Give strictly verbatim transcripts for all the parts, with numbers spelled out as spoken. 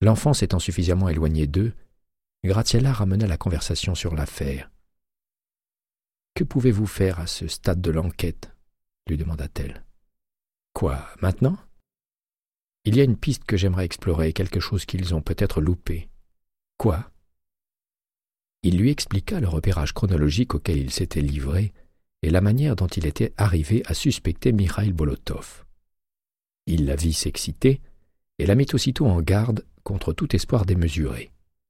L'enfant s'étant suffisamment éloigné d'eux, Graziella ramena la conversation sur l'affaire. « Que pouvez-vous faire à ce stade de l'enquête » lui demanda-t-elle. « Quoi, maintenant ?»« Il y a une piste que j'aimerais explorer, quelque chose qu'ils ont peut-être loupé. »« Quoi ?» Il lui expliqua le repérage chronologique auquel il s'était livré et la manière dont il était arrivé à suspecter Mikhail Bolotov. Il la vit s'exciter et la mit aussitôt en garde contre tout espoir démesuré.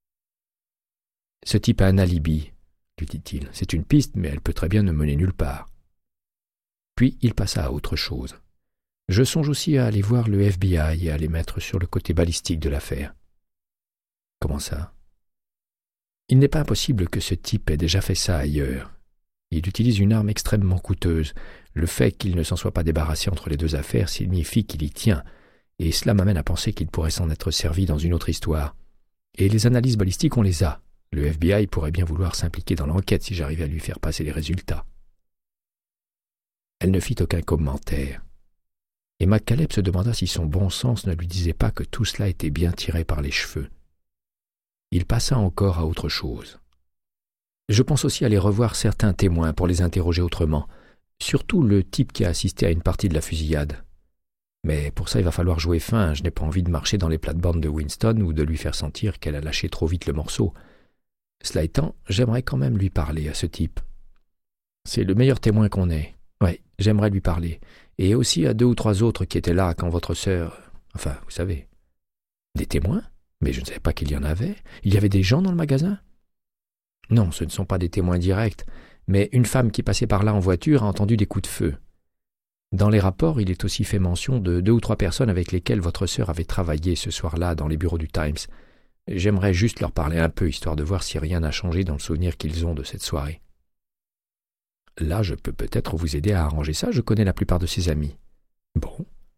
« Ce type a un alibi, » lui dit-il. « C'est une piste, mais elle peut très bien ne mener nulle part. » Puis il passa à autre chose. « Je songe aussi à aller voir le F B I et à les mettre sur le côté balistique de l'affaire. »« Comment ça ?» ?»« Il n'est pas impossible que ce type ait déjà fait ça ailleurs. Il utilise une arme extrêmement coûteuse. Le fait qu'il ne s'en soit pas débarrassé entre les deux affaires signifie qu'il y tient, et cela m'amène à penser qu'il pourrait s'en être servi dans une autre histoire. Et les analyses balistiques, on les a. Le F B I pourrait bien vouloir s'impliquer dans l'enquête si j'arrivais à lui faire passer les résultats. » Elle ne fit aucun commentaire, et McCaleb se demanda si son bon sens ne lui disait pas que tout cela était bien tiré par les cheveux. Il passa encore à autre chose. « Je pense aussi aller revoir certains témoins pour les interroger autrement, surtout le type qui a assisté à une partie de la fusillade. Mais pour ça, il va falloir jouer fin. Je n'ai pas envie de marcher dans les plates-bandes de Winston ou de lui faire sentir qu'elle a lâché trop vite le morceau. Cela étant, j'aimerais quand même lui parler à ce type. C'est le meilleur témoin qu'on ait. Oui, j'aimerais lui parler. Et aussi à deux ou trois autres qui étaient là quand votre sœur... Enfin, vous savez. Des témoins ? Mais je ne savais pas qu'il y en avait. Il y avait des gens dans le magasin ? Non, ce ne sont pas des témoins directs, mais une femme qui passait par là en voiture a entendu des coups de feu. Dans les rapports, il est aussi fait mention de deux ou trois personnes avec lesquelles votre sœur avait travaillé ce soir-là dans les bureaux du Times. J'aimerais juste leur parler un peu, histoire de voir si rien n'a changé dans le souvenir qu'ils ont de cette soirée. Là, je peux peut-être vous aider à arranger ça, je connais la plupart de ses amis. Bon.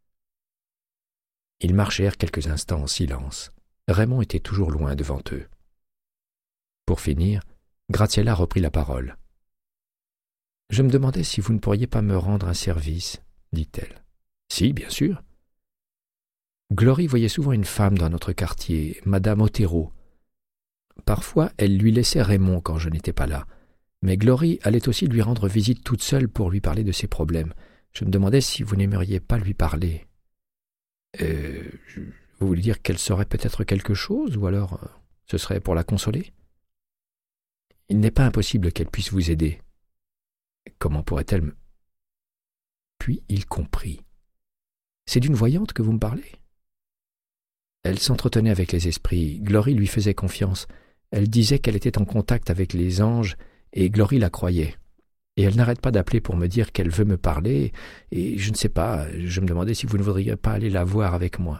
Ils marchèrent quelques instants en silence. Raymond était toujours loin devant eux. Pour finir, Graziella reprit la parole. « Je me demandais si vous ne pourriez pas me rendre un service, » dit-elle. « Si, bien sûr. » Glory voyait souvent une femme dans notre quartier, Madame Otero. Parfois, elle lui laissait Raymond quand je n'étais pas là, mais Glory allait aussi lui rendre visite toute seule pour lui parler de ses problèmes. Je me demandais si vous n'aimeriez pas lui parler. Euh, je, vous voulez dire qu'elle saurait peut-être quelque chose, ou alors euh, ce serait pour la consoler ? Il n'est pas impossible qu'elle puisse vous aider. Comment pourrait-elle me... Puis il comprit. C'est d'une voyante que vous me parlez ? Elle s'entretenait avec les esprits. Glory lui faisait confiance. Elle disait qu'elle était en contact avec les anges et Glory la croyait. Et elle n'arrête pas d'appeler pour me dire qu'elle veut me parler et je ne sais pas, je me demandais si vous ne voudriez pas aller la voir avec moi.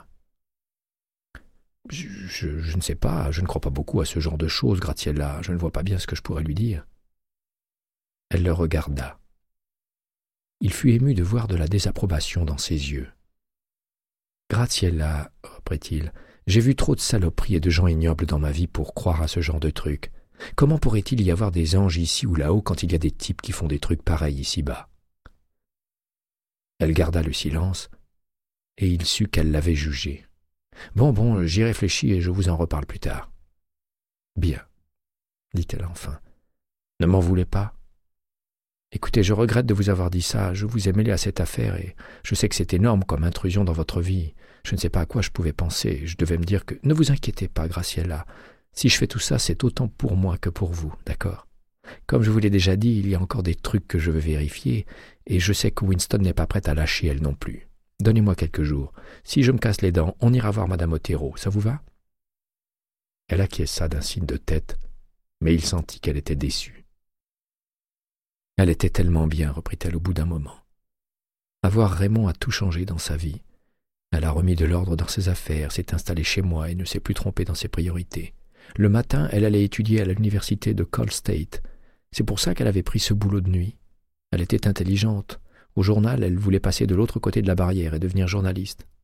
Je, je, je ne sais pas, je ne crois pas beaucoup à ce genre de choses, Graziella. Je ne vois pas bien ce que je pourrais lui dire. Elle le regarda. Il fut ému de voir de la désapprobation dans ses yeux. « Graziella, reprit-il, j'ai vu trop de saloperies et de gens ignobles dans ma vie pour croire à ce genre de trucs. Comment pourrait-il y avoir des anges ici ou là-haut quand il y a des types qui font des trucs pareils ici-bas ?» Elle garda le silence, et il sut qu'elle l'avait jugé. « Bon, bon, j'y réfléchis et je vous en reparle plus tard. »« Bien, dit-elle enfin. Ne m'en voulez pas ? Écoutez, je regrette de vous avoir dit ça, je vous ai mêlé à cette affaire et je sais que c'est énorme comme intrusion dans votre vie. Je ne sais pas à quoi je pouvais penser, je devais me dire que... Ne vous inquiétez pas, Graziella, si je fais tout ça, c'est autant pour moi que pour vous, d'accord ? Comme je vous l'ai déjà dit, il y a encore des trucs que je veux vérifier et je sais que Winston n'est pas prête à lâcher elle non plus. Donnez-moi quelques jours. Si je me casse les dents, on ira voir Madame Otero, ça vous va ? Elle acquiesça d'un signe de tête, mais il sentit qu'elle était déçue. Elle était tellement bien, reprit-elle au bout d'un moment. Avoir Raymond a tout changé dans sa vie. Elle a remis de l'ordre dans ses affaires, s'est installée chez moi et ne s'est plus trompée dans ses priorités. Le matin, elle allait étudier à l'université de Cal State. C'est pour ça qu'elle avait pris ce boulot de nuit. Elle était intelligente. Au journal, elle voulait passer de l'autre côté de la barrière et devenir journaliste.